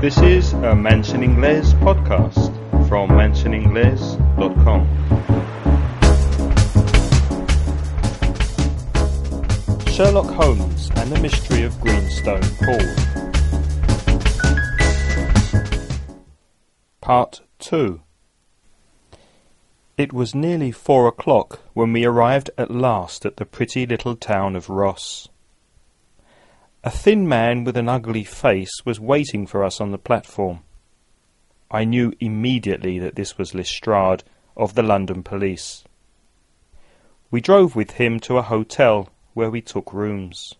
This is a Mentioning Les podcast from mentioningles.com. Sherlock Holmes and the Mystery of Greenstone Hall. Part 2. It was nearly 4 o'clock when we arrived at last at the pretty little town of Ross. A thin man with an ugly face was waiting for us on the platform. I knew immediately that this was Lestrade of the London police. We drove with him to a hotel where we took rooms.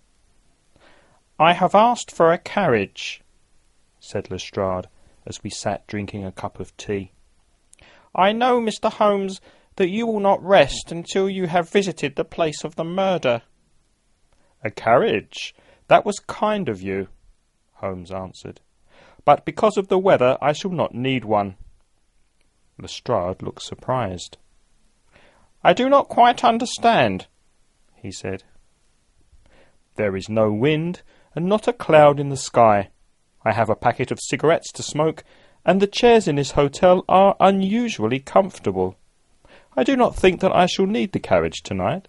"I have asked for a carriage," said Lestrade as we sat drinking a cup of tea. "I know, Mr. Holmes, that you will not rest until you have visited the place of the murder." "A carriage? That was kind of you," Holmes answered. "But because of the weather I shall not need one." Lestrade looked surprised. "I do not quite understand," he said. "There is no wind and not a cloud in the sky. I have a packet of cigarettes to smoke, and the chairs in this hotel are unusually comfortable. I do not think that I shall need the carriage tonight."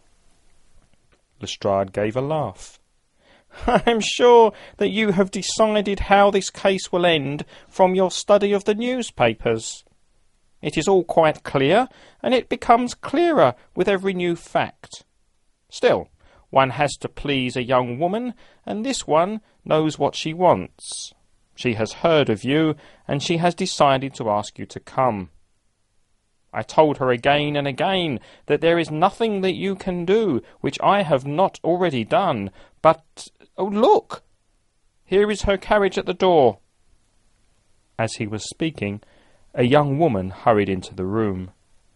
Lestrade gave a laugh. "I am sure that you have decided how this case will end from your study of the newspapers. It is all quite clear, and it becomes clearer with every new fact. Still, one has to please a young woman, and this one knows what she wants. She has heard of you, and she has decided to ask you to come. I told her again and again that there is nothing that you can do which I have not already done, but, oh, look! Here is her carriage at the door." As he was speaking, a young woman hurried into the room.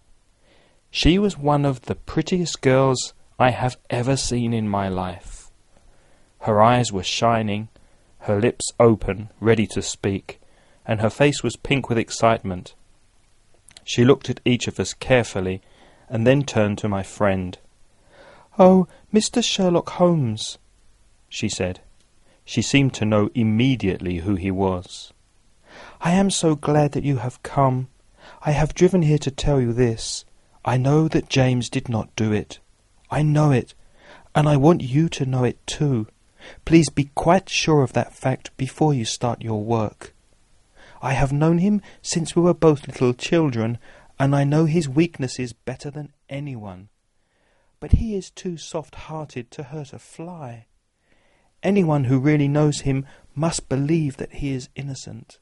She was one of the prettiest girls I have ever seen in my life. Her eyes were shining, her lips open, ready to speak, and her face was pink with excitement. She looked at each of us carefully, and then turned to my friend. "Oh, Mr. Sherlock Holmes," she said. She seemed to know immediately who he was. "I am so glad that you have come. I have driven here to tell you this. I know that James did not do it. I know it, and I want you to know it too. Please be quite sure of that fact before you start your work. I have known him since we were both little children, and I know his weaknesses better than anyone. But he is too soft-hearted to hurt a fly. Anyone who really knows him must believe that he is innocent."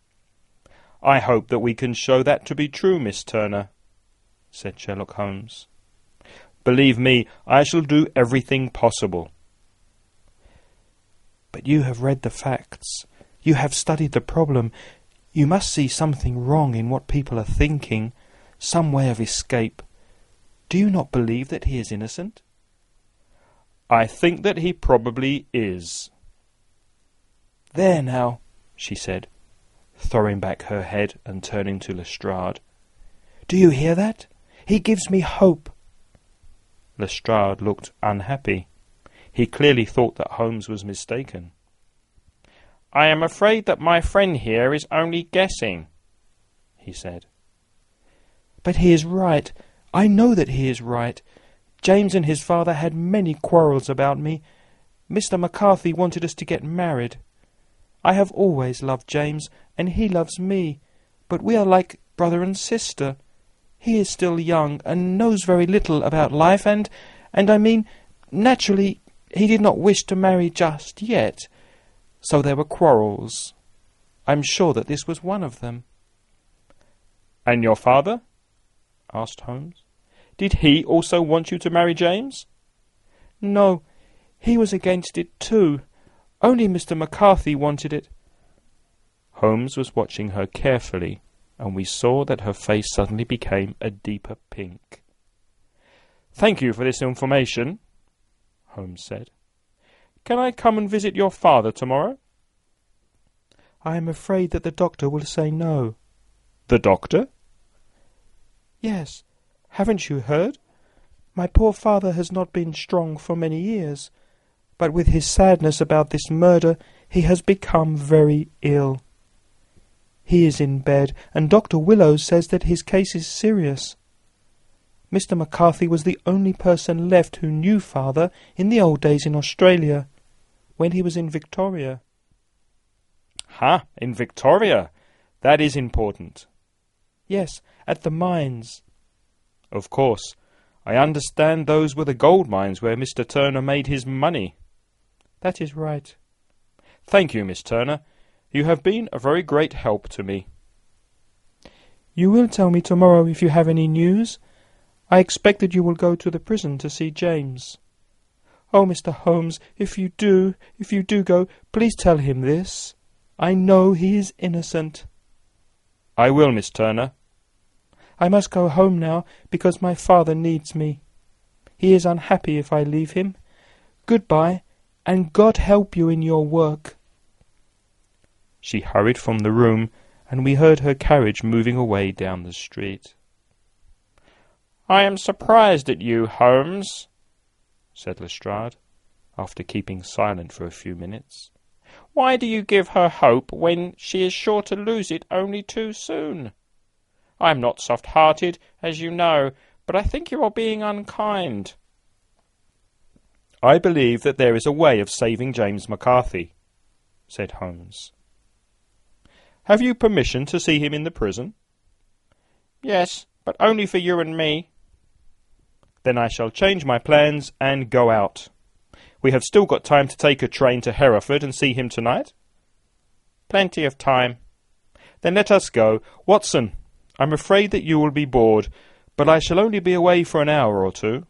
"I hope that we can show that to be true, Miss Turner," said Sherlock Holmes. "Believe me, I shall do everything possible." "But you have read the facts. You have studied the problem. You must see something wrong in what people are thinking, some way of escape. Do you not believe that he is innocent?" "I think that he probably is." "There now," she said, throwing back her head and turning to Lestrade. "Do you hear that? He gives me hope." Lestrade looked unhappy. He clearly thought that Holmes was mistaken. "I am afraid that my friend here is only guessing," he said. "But he is right. I know that he is right. James and his father had many quarrels about me. Mr. McCarthy wanted us to get married. I have always loved James, and he loves me, but we are like brother and sister. He is still young, and knows very little about life, and I mean, naturally, he did not wish to marry just yet. So there were quarrels. I'm sure that this was one of them." "And your father?" asked Holmes. "Did he also want you to marry James?" "No, he was against it too. Only Mr. McCarthy wanted it." Holmes was watching her carefully, and we saw that her face suddenly became a deeper pink. "Thank you for this information," Holmes said. "Can I come and visit your father tomorrow?" "I am afraid that the doctor will say no." "The doctor?" "Yes. Haven't you heard? My poor father has not been strong for many years. but with his sadness about this murder, he has become very ill. He is in bed, and Dr. Willows says that his case is serious. Mr. McCarthy was the only person left who knew father in the old days in Australia, when he was in Victoria. Ha, in Victoria? That is important. Yes, at the mines. Of course. I understand those were the gold mines where Mr. Turner made his money. That is right. Thank you, Miss Turner. You have been a very great help to me. You will tell me tomorrow if you have any news? I expect that you will go to the prison to see James. Oh, Mr. Holmes, if you do go, please tell him this. I know he is innocent. I will, Miss Turner. I must go home now, because my father needs me. He is unhappy if I leave him. Goodbye, and God help you in your work. She hurried from the room, and we heard her carriage moving away down the street. I am surprised at you, Holmes, said Lestrade, after keeping silent for a few minutes. Why do you give her hope when she is sure to lose it only too soon? I am not soft-hearted, as you know, but I think you are being unkind. I believe that there is a way of saving James McCarthy, said Holmes. Have you permission to see him in the prison? Yes, but only for you and me. Then I shall change my plans and go out. We have still got time to take a train to Hereford and see him tonight. Plenty of time. Then let us go. Watson, I'm afraid that you will be bored, but I shall only be away for an hour or two.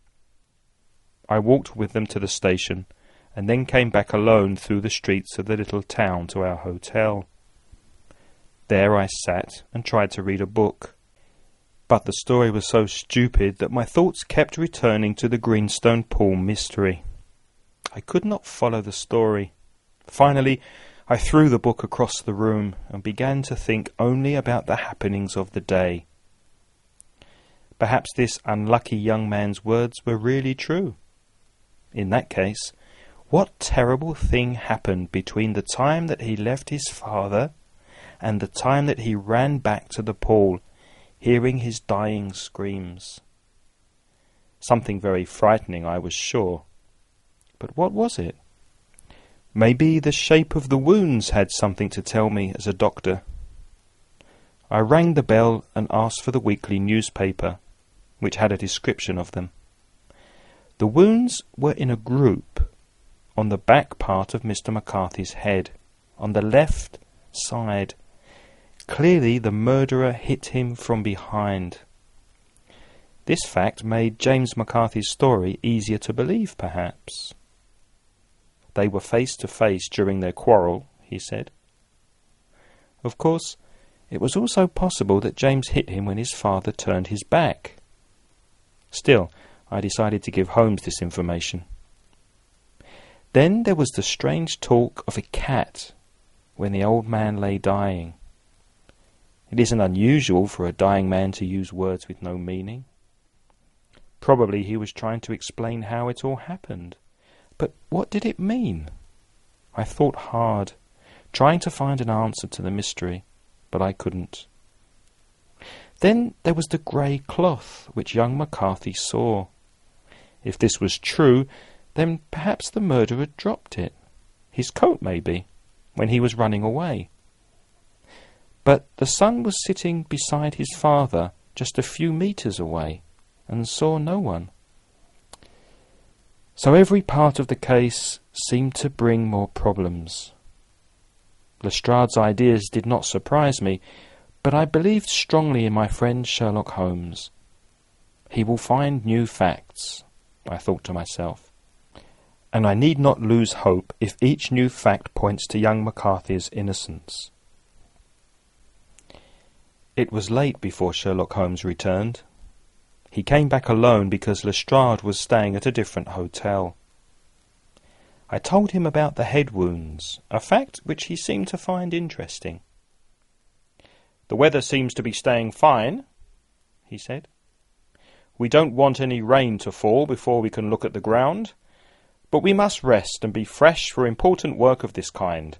I walked with them to the station, and then came back alone through the streets of the little town to our hotel. There I sat and tried to read a book, but the story was so stupid that my thoughts kept returning to the Greenstone Pool mystery. I could not follow the story. Finally, I threw the book across the room and began to think only about the happenings of the day. Perhaps this unlucky young man's words were really true. In that case, what terrible thing happened between the time that he left his father and the time that he ran back to the pool, hearing his dying screams? Something very frightening, I was sure. But what was it? Maybe the shape of the wounds had something to tell me as a doctor. I rang the bell and asked for the weekly newspaper, which had a description of them. The wounds were in a group on the back part of Mr. McCarthy's head, on the left side. Clearly the murderer hit him from behind. This fact made James McCarthy's story easier to believe, perhaps. They were face to face during their quarrel, he said. Of course, it was also possible that James hit him when his father turned his back. Still, I decided to give Holmes this information. Then there was the strange talk of a cat when the old man lay dying. It isn't unusual for a dying man to use words with no meaning. Probably he was trying to explain how it all happened. But what did it mean? I thought hard, trying to find an answer to the mystery, but I couldn't. Then there was the grey cloth which young McCarthy saw. If this was true, then perhaps the murderer dropped it, his coat maybe, when he was running away. But the son was sitting beside his father just a few metres away, and saw no one. So every part of the case seemed to bring more problems. Lestrade's ideas did not surprise me, but I believed strongly in my friend Sherlock Holmes. He will find new facts, I thought to myself, and I need not lose hope if each new fact points to young McCarthy's innocence. It was late before Sherlock Holmes returned. He came back alone because Lestrade was staying at a different hotel. I told him about the head wounds, a fact which he seemed to find interesting. "The weather seems to be staying fine," he said. "We don't want any rain to fall before we can look at the ground, but we must rest and be fresh for important work of this kind.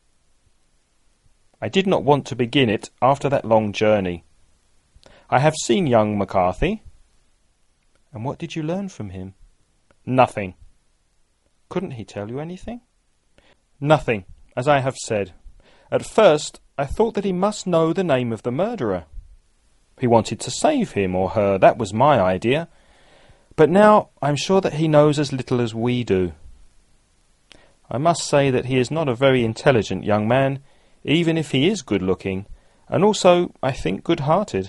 I did not want to begin it after that long journey. I have seen young McCarthy. And what did you learn from him? Nothing. Couldn't he tell you anything? Nothing, as I have said. At first, I thought that he must know the name of the murderer. He wanted to save him or her, that was my idea. But now I'm sure that he knows as little as we do. I must say that he is not a very intelligent young man, even if he is good-looking, and also, I think, good-hearted.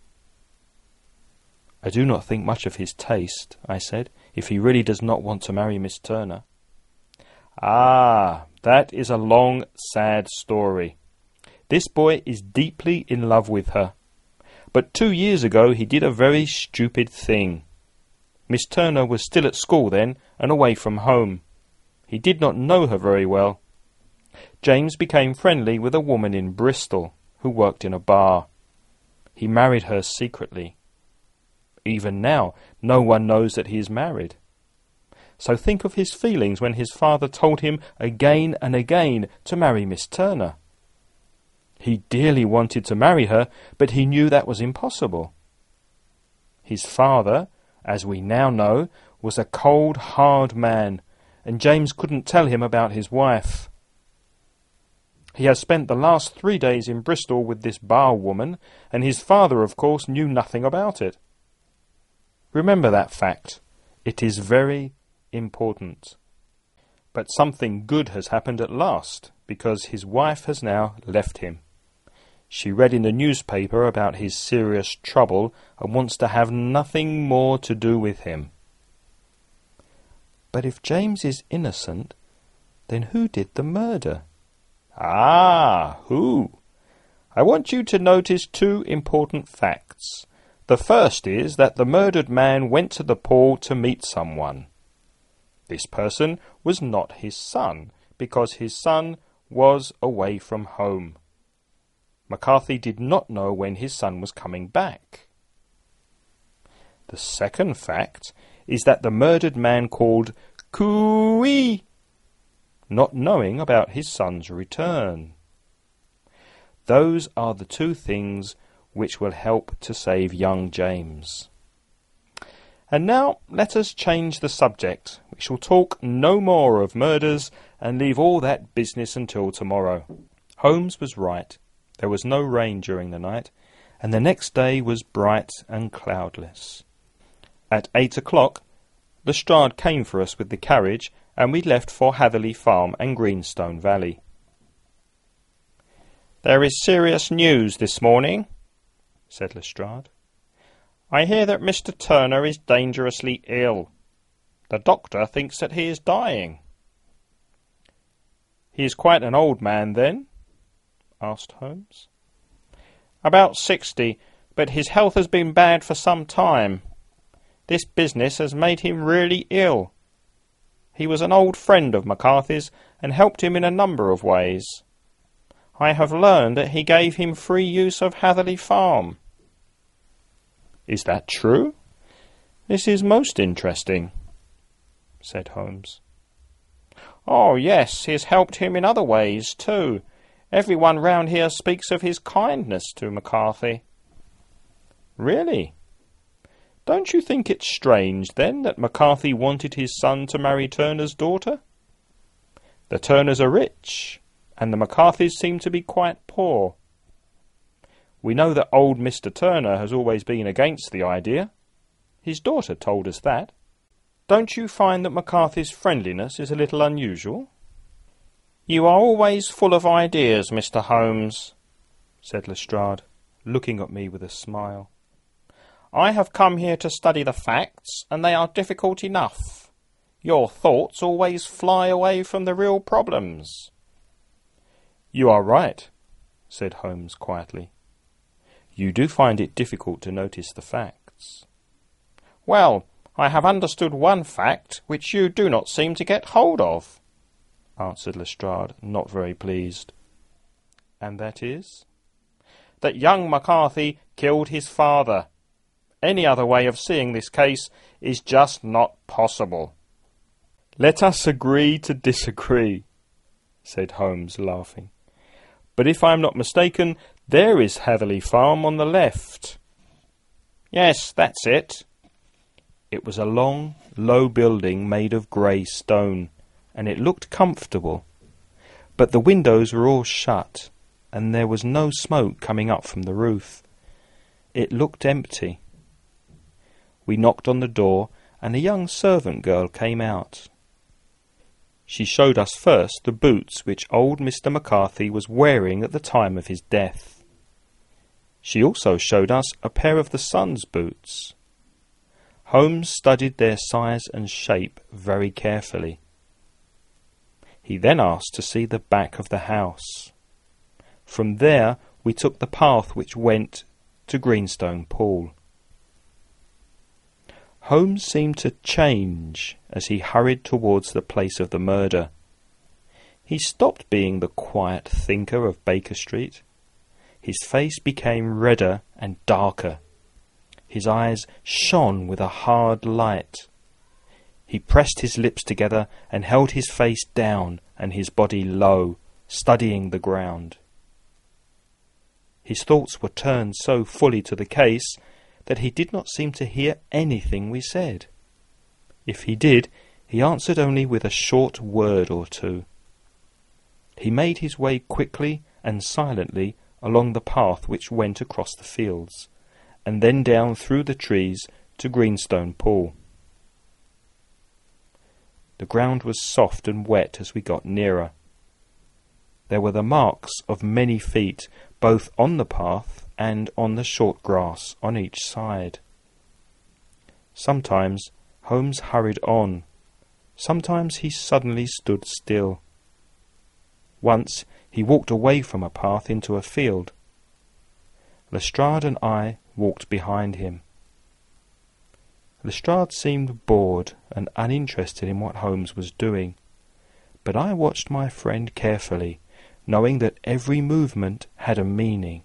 I do not think much of his taste, I said, if he really does not want to marry Miss Turner. Ah, that is a long, sad story. This boy is deeply in love with her. But 2 years ago he did a very stupid thing. Miss Turner was still at school then, and away from home. He did not know her very well. James became friendly with a woman in Bristol, who worked in a bar. He married her secretly. Even now, no one knows that he is married. So think of his feelings when his father told him again and again to marry Miss Turner. He dearly wanted to marry her, but he knew that was impossible. His father, as we now know, was a cold, hard man, and James couldn't tell him about his wife. He has spent the last 3 days in Bristol with this bar woman, and his father, of course, knew nothing about it. Remember that fact. It is very important. But something good has happened at last, because his wife has now left him. She read in the newspaper about his serious trouble and wants to have nothing more to do with him. But if James is innocent, then who did the murder? Ah, who? I want you to notice 2 important facts. The first is that the murdered man went to the pool to meet someone. This person was not his son, because his son was away from home. McCarthy did not know when his son was coming back. The second fact is that the murdered man called Cooey, not knowing about his son's return. Those are the 2 things which will help to save young James. And now let us change the subject. We shall talk no more of murders and leave all that business until tomorrow. Holmes was right. There was no rain during the night, and the next day was bright and cloudless. At 8 o'clock, Lestrade came for us with the carriage, and we left for Hatherley Farm and Greenstone Valley. "There is serious news this morning," said Lestrade. "I hear that Mr. Turner is dangerously ill. The doctor thinks that he is dying." "He is quite an old man, then?" asked Holmes. "About 60, but his health has been bad for some time. This business has made him really ill. He was an old friend of McCarthy's and helped him in a number of ways. I have learned that he gave him free use of Hatherley Farm." "Is that true? This is most interesting," said Holmes. "Oh, yes, he has helped him in other ways, too. Everyone round here speaks of his kindness to McCarthy." "Really? Don't you think it strange, then, that McCarthy wanted his son to marry Turner's daughter? The Turners are rich, and the McCarthys seem to be quite poor. We know that old Mr. Turner has always been against the idea. His daughter told us that. Don't you find that McCarthy's friendliness is a little unusual?" "You are always full of ideas, Mr. Holmes," said Lestrade, looking at me with a smile. "I have come here to study the facts, and they are difficult enough. Your thoughts always fly away from the real problems." "You are right," said Holmes quietly. "You do find it difficult to notice the facts." "Well, I have understood one fact which you do not seem to get hold of," answered Lestrade, not very pleased. "And that is?" "That young McCarthy killed his father. Any other way of seeing this case is just not possible." "Let us agree to disagree," said Holmes, laughing. "But if I am not mistaken, there is Hatherley Farm on the left." "Yes, that's it." It was a long, low building made of grey stone, and it looked comfortable. But the windows were all shut, and there was no smoke coming up from the roof. It looked empty. We knocked on the door, and a young servant girl came out. She showed us first the boots which old Mr. McCarthy was wearing at the time of his death. She also showed us a pair of the son's boots. Holmes studied their size and shape very carefully. He then asked to see the back of the house. From there we took the path which went to Greenstone Pool. Holmes seemed to change as he hurried towards the place of the murder. He stopped being the quiet thinker of Baker Street. His face became redder and darker. His eyes shone with a hard light. He pressed his lips together and held his face down and his body low, studying the ground. His thoughts were turned so fully to the case that he did not seem to hear anything we said. If he did, he answered only with a short word or two. He made his way quickly and silently along the path which went across the fields, and then down through the trees to Greenstone Pool. The ground was soft and wet as we got nearer. There were the marks of many feet, both on the path and on the short grass on each side. Sometimes Holmes hurried on. Sometimes he suddenly stood still. Once he walked away from a path into a field. Lestrade and I walked behind him. Lestrade seemed bored and uninterested in what Holmes was doing, but I watched my friend carefully, knowing that every movement had a meaning.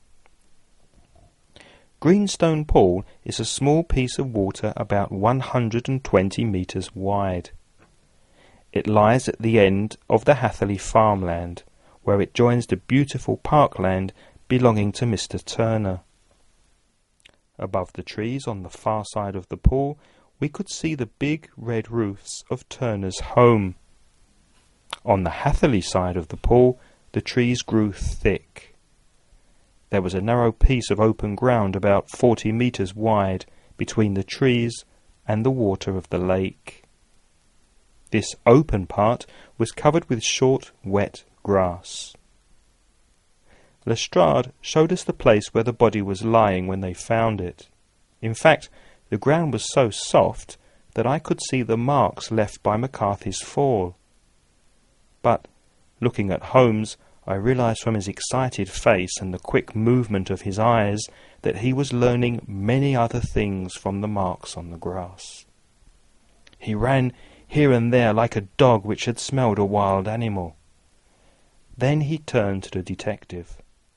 Greenstone Pool is a small piece of water about 120 metres wide. It lies at the end of the Hatherley farmland, where it joins the beautiful parkland belonging to Mr. Turner. Above the trees on the far side of the pool, we could see the big red roofs of Turner's home. On the Hatherley side of the pool, the trees grew thick. There was a narrow piece of open ground about 40 metres wide between the trees and the water of the lake. This open part was covered with short, wet grass. Lestrade showed us the place where the body was lying when they found it. In fact, the ground was so soft that I could see the marks left by McCarthy's fall. But, looking at Holmes, I realized from his excited face and the quick movement of his eyes that he was learning many other things from the marks on the grass. He ran here and there like a dog which had smelled a wild animal. Then he turned to the detective.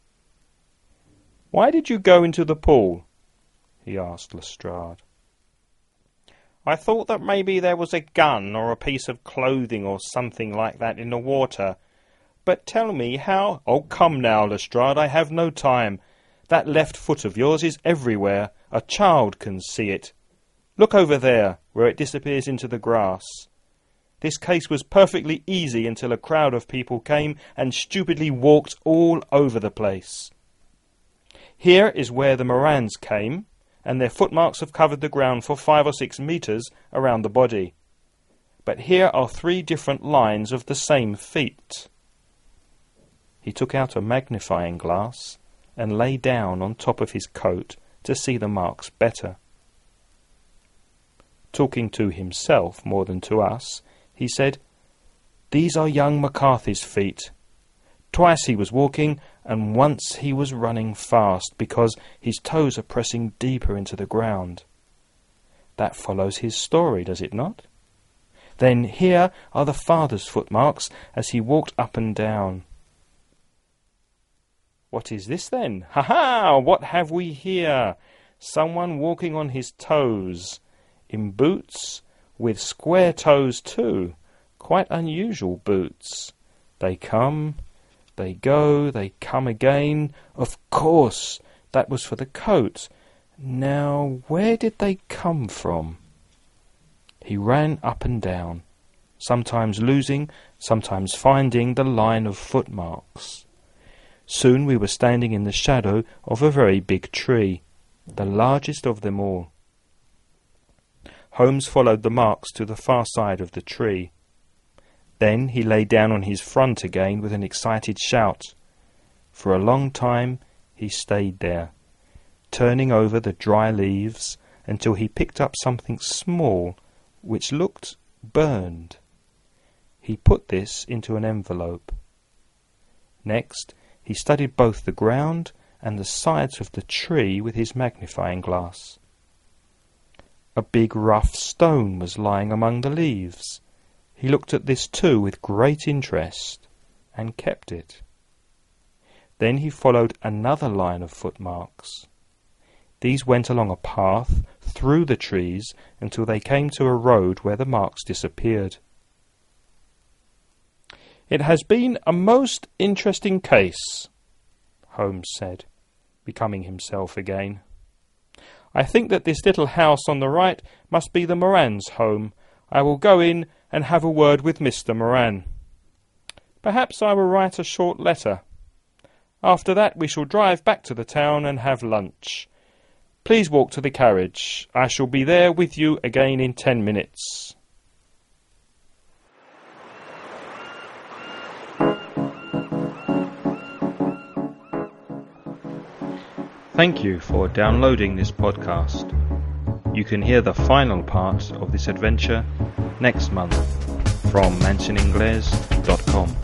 "Why did you go into the pool?" he asked Lestrade. "I thought that maybe there was a gun or a piece of clothing or something like that in the water. But tell me how—" "Oh, come now, Lestrade, I have no time. That left foot of yours is everywhere. A child can see it. Look over there, where it disappears into the grass. This case was perfectly easy until a crowd of people came and stupidly walked all over the place. Here is where the Morans came, and their footmarks have covered the ground for 5 or 6 metres around the body. But here are 3 different lines of the same feet." He took out a magnifying glass and lay down on top of his coat to see the marks better. Talking to himself more than to us, he said, "These are young McCarthy's feet. Twice he was walking, and once he was running fast, because his toes are pressing deeper into the ground. That follows his story, does it not? Then here are the father's footmarks as he walked up and down. What is this then? Ha-ha! What have we here? Someone walking on his toes, in boots, with square toes too. Quite unusual boots. They come, they go, they come again. Of course, that was for the coat. Now, where did they come from? He ran up and down, sometimes losing, sometimes finding the line of footmarks. Soon we were standing in the shadow of a very big tree, the largest of them all. Holmes followed the marks to the far side of the tree. Then he lay down on his front again with an excited shout. For a long time he stayed there, turning over the dry leaves until he picked up something small which looked burned. He put this into an envelope. Next, he studied both the ground and the sides of the tree with his magnifying glass. A big rough stone was lying among the leaves. He looked at this too with great interest, and kept it. Then he followed another line of footmarks. These went along a path through the trees until they came to a road where the marks disappeared. "It has been a most interesting case," Holmes said, becoming himself again. "I think that this little house on the right must be the Morans' home. I will go in and have a word with Mr. Moran. Perhaps I will write a short letter. After that we shall drive back to the town and have lunch. Please walk to the carriage. I shall be there with you again in 10 minutes. Thank you for downloading this podcast. You can hear the final part of this adventure next month from mansioningles.com.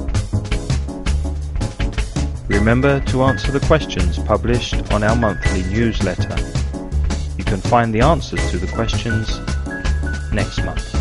Remember to answer the questions published on our monthly newsletter. You can find the answers to the questions next month.